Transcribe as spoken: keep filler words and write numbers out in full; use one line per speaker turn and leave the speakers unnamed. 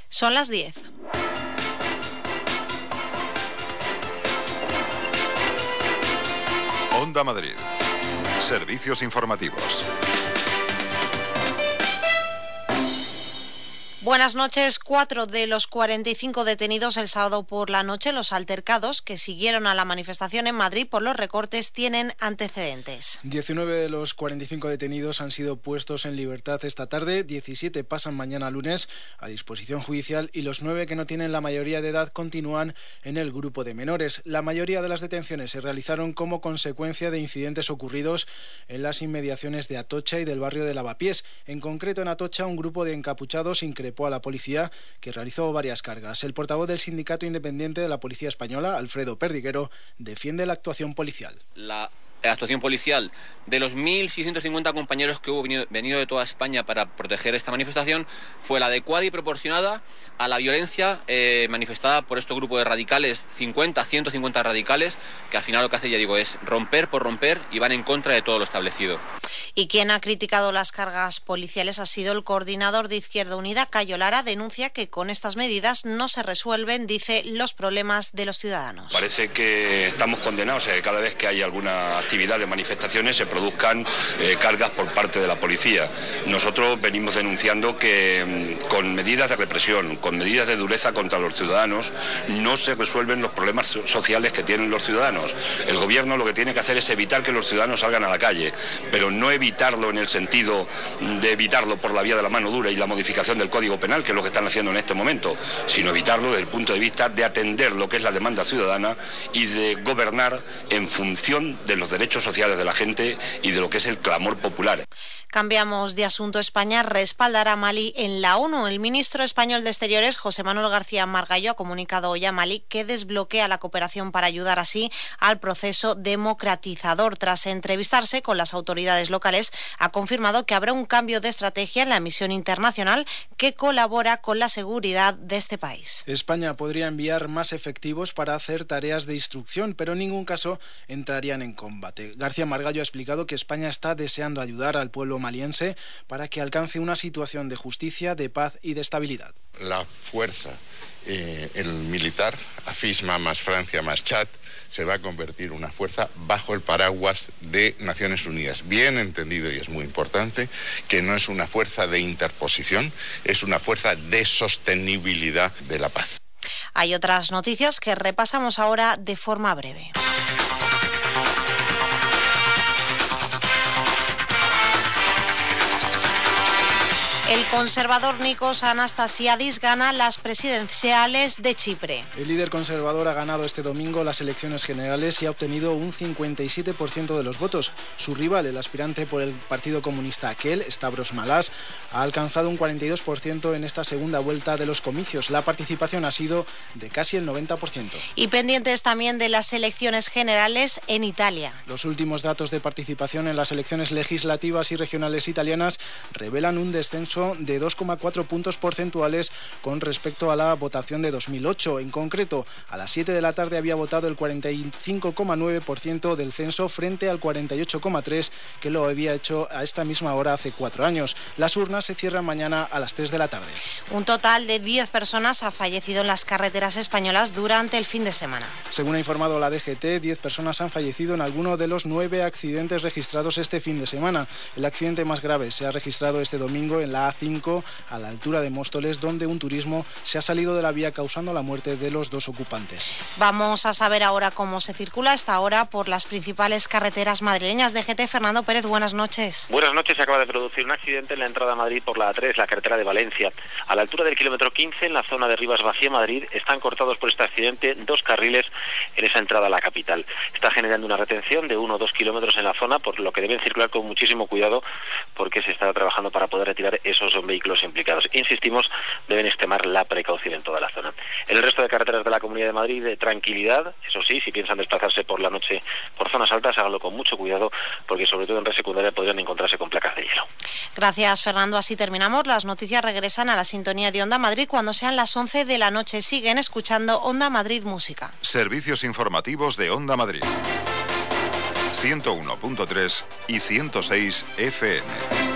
Son las diez.
Onda Madrid. Servicios informativos.
Buenas noches. Cuatro de los cuarenta y cinco detenidos el sábado por la noche en los altercados que siguieron a la manifestación en Madrid por los recortes tienen antecedentes.
diecinueve de los cuarenta y cinco detenidos han sido puestos en libertad esta tarde, diecisiete pasan mañana lunes a disposición judicial y los nueve que no tienen la mayoría de edad continúan en el grupo de menores. La mayoría de las detenciones se realizaron como consecuencia de incidentes ocurridos en las inmediaciones de Atocha y del barrio de Lavapiés. En concreto, en Atocha, un grupo de encapuchados increpó a la policía, que realizó varias cargas. El portavoz del Sindicato Independiente de la Policía Española, Alfredo Perdiguero, defiende la actuación policial.
La actuación policial de los mil seiscientos cincuenta compañeros que hubo venido, venido de toda España para proteger esta manifestación fue la adecuada y proporcionada a la violencia eh, manifestada por este grupo de radicales, cincuenta, ciento cincuenta radicales, que al final lo que hace, ya digo, es romper por romper y van en contra de todo lo establecido.
Y quien ha criticado las cargas policiales ha sido el coordinador de Izquierda Unida, Cayo Lara. Denuncia que con estas medidas no se resuelven, dice, los problemas de los ciudadanos.
Parece que estamos condenados a que cada vez que hay alguna actividad de manifestaciones se produzcan eh, cargas por parte de la policía. Nosotros venimos denunciando que con medidas de represión, con medidas de dureza contra los ciudadanos, no se resuelven los problemas sociales que tienen los ciudadanos. El gobierno lo que tiene que hacer es evitar que los ciudadanos salgan a la calle, pero no evitarlo en el sentido de evitarlo por la vía de la mano dura y la modificación del Código Penal, que es lo que están haciendo en este momento, sino evitarlo desde el punto de vista de atender lo que es la demanda ciudadana y de gobernar en función de los derechos sociales de la gente y de lo que es el clamor popular.
Cambiamos de asunto. España respaldará a Mali en la ONU. El ministro español de Exteriores, José Manuel García Margallo, ha comunicado hoy a Mali que desbloquea la cooperación para ayudar así al proceso democratizador. Tras entrevistarse con las autoridades locales, ha confirmado que habrá un cambio de estrategia en la misión internacional que colabora con la seguridad de este país.
España podría enviar más efectivos para hacer tareas de instrucción, pero en ningún caso entrarían en combate. García Margallo ha explicado que España está deseando ayudar al pueblo maliense para que alcance una situación de justicia, de paz y de estabilidad.
La fuerza, eh, el militar, AFISMA más Francia más Chad, se va a convertir en una fuerza bajo el paraguas de Naciones Unidas. Bien entendido, y es muy importante, que no es una fuerza de interposición, es una fuerza de sostenibilidad de la paz.
Hay otras noticias que repasamos ahora de forma breve. El conservador Nikos Anastasiadis gana las presidenciales de Chipre.
El líder conservador ha ganado este domingo las elecciones generales y ha obtenido un cincuenta y siete por ciento de los votos. Su rival, el aspirante por el Partido Comunista Akel, Stavros Malas, ha alcanzado un cuarenta y dos por ciento en esta segunda vuelta de los comicios. La participación ha sido de casi el noventa por ciento.
Y pendientes también de las elecciones generales en Italia.
Los últimos datos de participación en las elecciones legislativas y regionales italianas revelan un descenso de dos coma cuatro puntos porcentuales con respecto a la votación de dos mil ocho. En concreto, a las siete de la tarde había votado el cuarenta y cinco coma nueve por ciento del censo frente al cuarenta y ocho coma tres por ciento que lo había hecho a esta misma hora hace cuatro años. Las urnas se cierran mañana a las tres de la tarde.
Un total de diez personas ha fallecido en las carreteras españolas durante el fin de semana.
Según ha informado la D G T, diez personas han fallecido en alguno de los nueve accidentes registrados este fin de semana. El accidente más grave se ha registrado este domingo en la A cinco a la altura de Móstoles, donde un turismo se ha salido de la vía causando la muerte de los dos ocupantes.
Vamos a saber ahora cómo se circula hasta ahora por las principales carreteras madrileñas. D G T, Fernando Pérez, buenas noches.
Buenas noches. Se acaba de producir un accidente en la entrada a Madrid por la A tres, la carretera de Valencia. A la altura del kilómetro quince, en la zona de Rivas Vacía, Madrid, están cortados por este accidente dos carriles en esa entrada a la capital. Está generando una retención de uno o dos kilómetros en la zona, por lo que deben circular con muchísimo cuidado, porque se está trabajando para poder retirar esos vehículos implicados. Insistimos, deben extremar la precaución en toda la zona. En el resto de carreteras de la Comunidad de Madrid, de tranquilidad. Eso sí, si piensan desplazarse por la noche por zonas altas, háganlo con mucho cuidado, porque sobre todo en red secundaria podrían encontrarse con placas de hielo.
Gracias, Fernando. Así terminamos. Las noticias regresan a la sintonía de Onda Madrid cuando sean las once de la noche. Siguen escuchando Onda Madrid Música.
Servicios informativos de Onda Madrid. ciento uno punto tres y ciento seis F M.